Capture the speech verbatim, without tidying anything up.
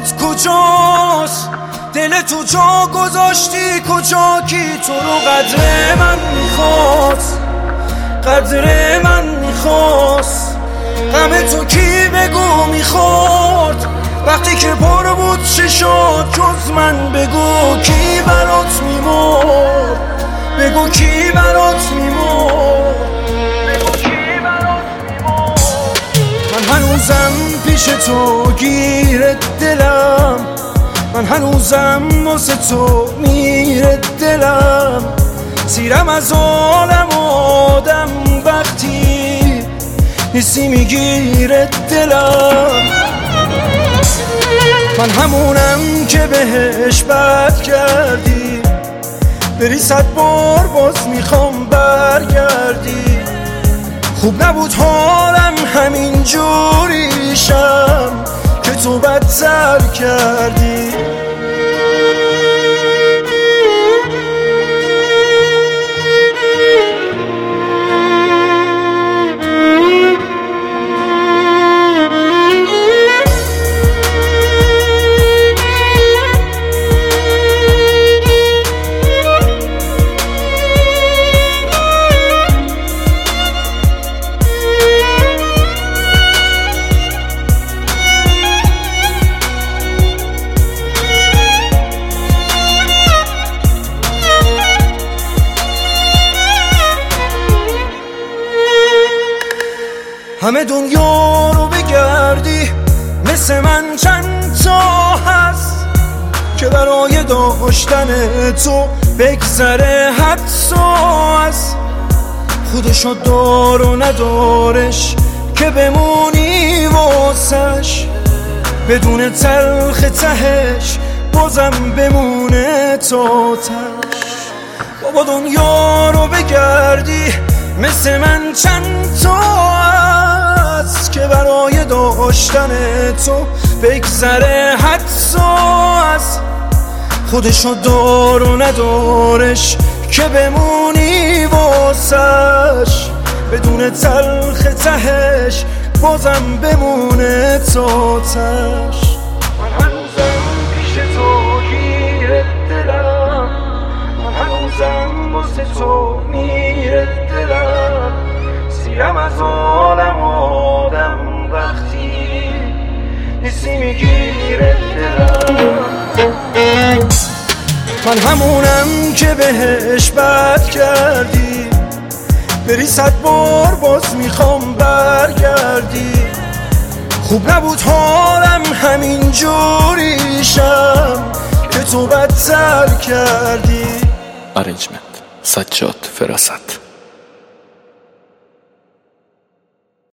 دلت کجاست؟ دل تو جا گذاشتی کجا؟ کی تو رو قدر من میخواست؟ قدر من میخواست؟ غم تو کی بگو میخورد؟ وقتی که پر بود چه شد جز من؟ بگو کی برات میمرد؟ بگو کی برات میمرد؟ بگو کی برات میمرد؟ من هنوزم پیش تو گیر دلم، من هنوزم واسه تو میره دلم. سیرم از عالم آدم وقتی نیستی میگیره دلم. من همونم که بهش بد کردی، بری صد بار باز میخوام برگردی. خوب نبود حالم همین جوریشم که تو بدتر کردی. همه دنیا رو بگردی مثل من چند تا هست که برای داشتن تو بگذره حدس از خودشو دار و ندارش که بمونی واسش. بدون تلخ تهش بازم بمونه تا تش. بابا دنیا رو بگردی مثل من چند تا هست که برای داشتن تو بگذره حدس از خودشو دار و ندارش که بمونی واسش. بدون تلخ تهش بازم بمونه تا تش. من هنوزم پیش تو گیر دلم، من هنوزم واسه تو میره دلم. سیرم از عالم آدم وقتی نیستی میگیره دلم. من همونم که بهش بد کردی، بری صد بار باز میخوام برگردی. خوب نبود حالم همین جوریشم که تو بدتر کردی. ارنجمنت سجاد فراست.